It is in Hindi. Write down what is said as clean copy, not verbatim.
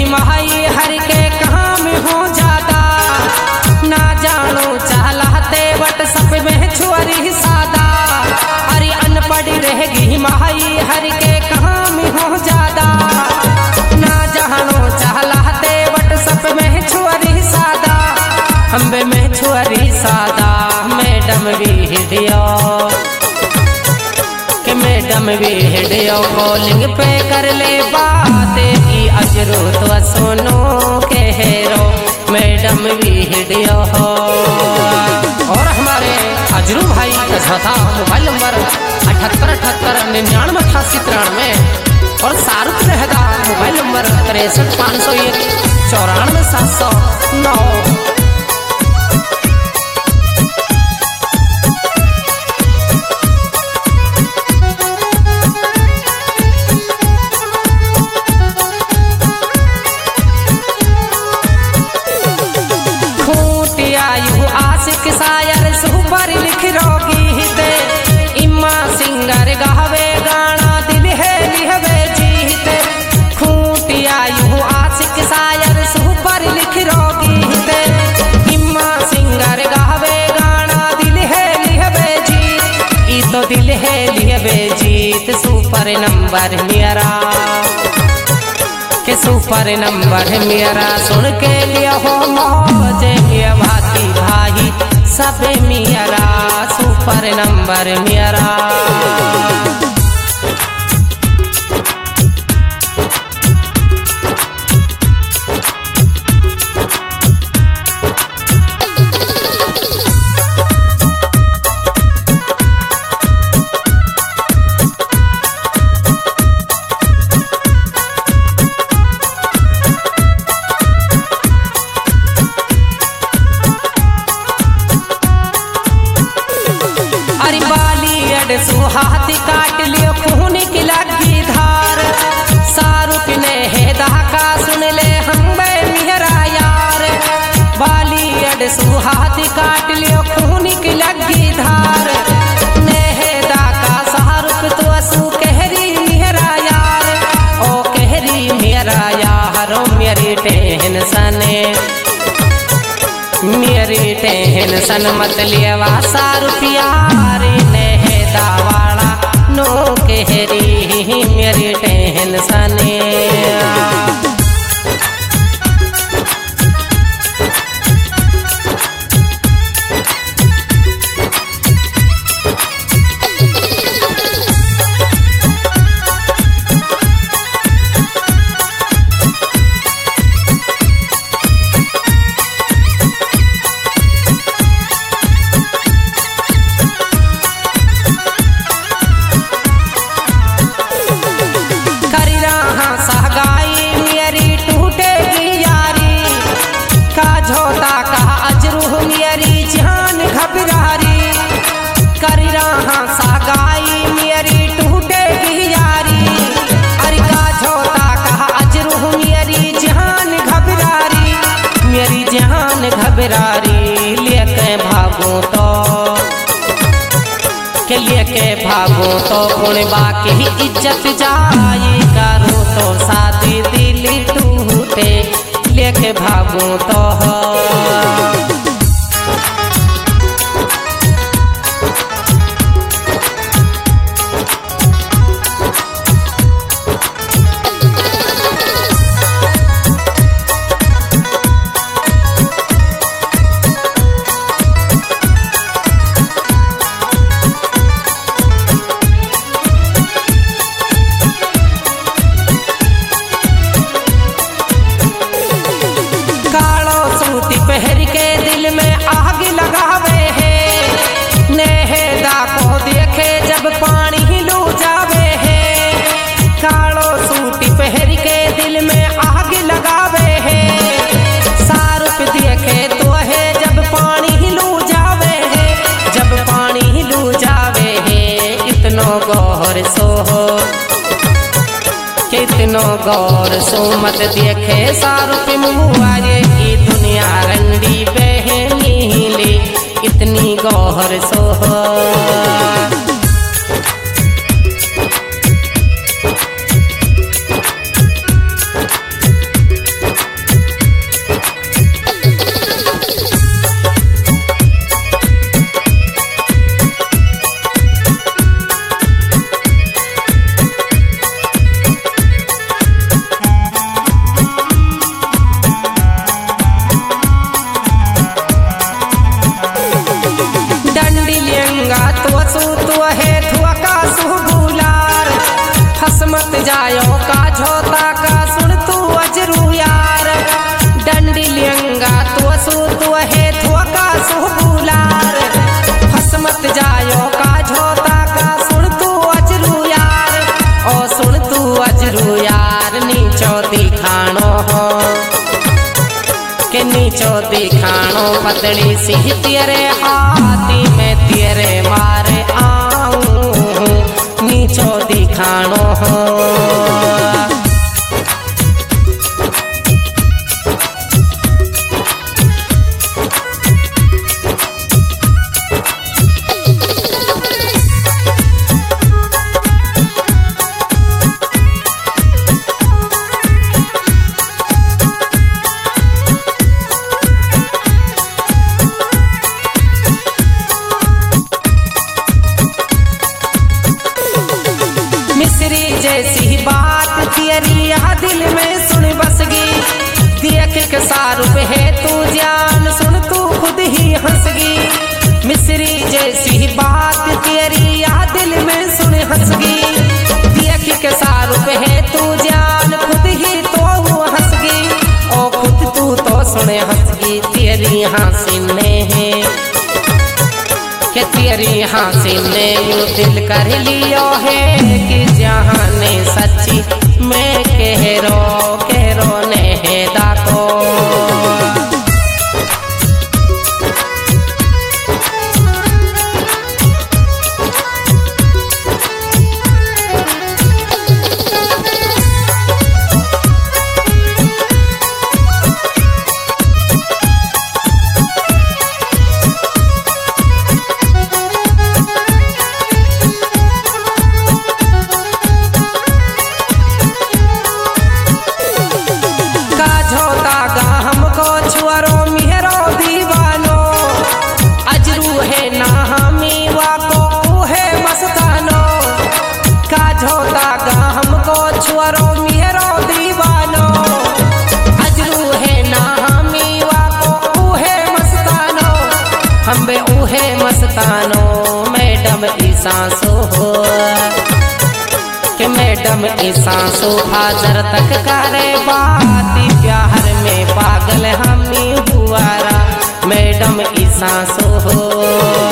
माई हर के काम हो जाता, ना जानो चाहते बट सब में छुअरी सादा। अरे अनपढ़ रहेगी माई हर के काम हो जाता, ना जानो चाहते बट सब में छुअरी सादा। हम में छुअरी सादा मैडम वीडियो के मैडम वीडियो कॉलिंग पे कर ले बातें की अजरू तो सुनो के हेरो मैडम वीडियो हो। और हमारे अजरू भाई का था मोबाइल नंबर 7878998893 और शाहरुख रहदा मोबाइल नंबर 63 501 94 709। शायर सुपर लिख रोगी दे इम्मा सिंगर गावे गाना दिल है लिहवे जीते। खूंटिया यूं आशिक शायर सुपर लिख रोगी दे इम्मा सिंगर गावे गाना दिल है लिहवे जीत। ई तो दिल है लिहवे जीत सुपर नंबर मेरा के सुपर नंबर मेरा सुन के लिया हो मौजे ये भाती भाई सब मेरा सुपर नंबर मेरा। सुहाती काट लियो खून की लगी धार, शाहरुख ने है दहाका सुन ले हम मेरा यार। बालीड सुहाती काट लियो खून की लगी धार, ने है दाका शाहरुख तो असू कहरी मेरा यार। ओ कहरी मेरा यार ओ मेरी टेंशन मत लिया शाहरुख यार ने दावाड़ा नो कहरी मेरी टेंशन। घबरारी लेके भागो तो के लेके भागो तो पुण्य बाकी इज्जत जाए करो तो शादी दिल टूटे लेके भागो तो। पहर के दिल में आग लगावे है, नेहदा को देखे जब पानी ही लू जावे है। कालो सूटी पहर के दिल में आग लगावे है, शाहरुख देखे तो है जब पानी ही लू जावे है। जब पानी ही लू जावे है इतनो गौर सो कितनो गौर सो मत देखे शाहरुख मुआ की दुनिया रंडी बहनीले इतनी गौर सो। जायो का झोता का सुन तू अजरू यार डंडी लियंगा तू सु तू है थोका सु बुलार फसमत जायो का झोता का सुन तू अजरू यार ओ सुन तू अजरू यार नीचो दिखानो हो के नीचो दिखानो पतली सी तेरे हाथी में तेरे मारे आऊं नीचो दिखानो हो जैसी बात तेरी दिल में सुन बस गई देख के सारूप है तू जान सुन तू खुद ही हंस गई मिस्री जैसी बात तेरी दिल में सुन हंस गई देख के सारूप है तू जान खुद ही तो वो हंस गई ओ खुद तू तो सुन हंस गई तेरी हंसी ने है कि तेरी हंसी ने यूं दिल कर लियो है कि जहाने सच्ची मैं कह रो ने है दाको मस्तानो मैडम ई सांसो हो कि मैडम ई सांसो हाजर तक करे बात प्यार में पागल हमी हुआरा मैडम ई सांसो हो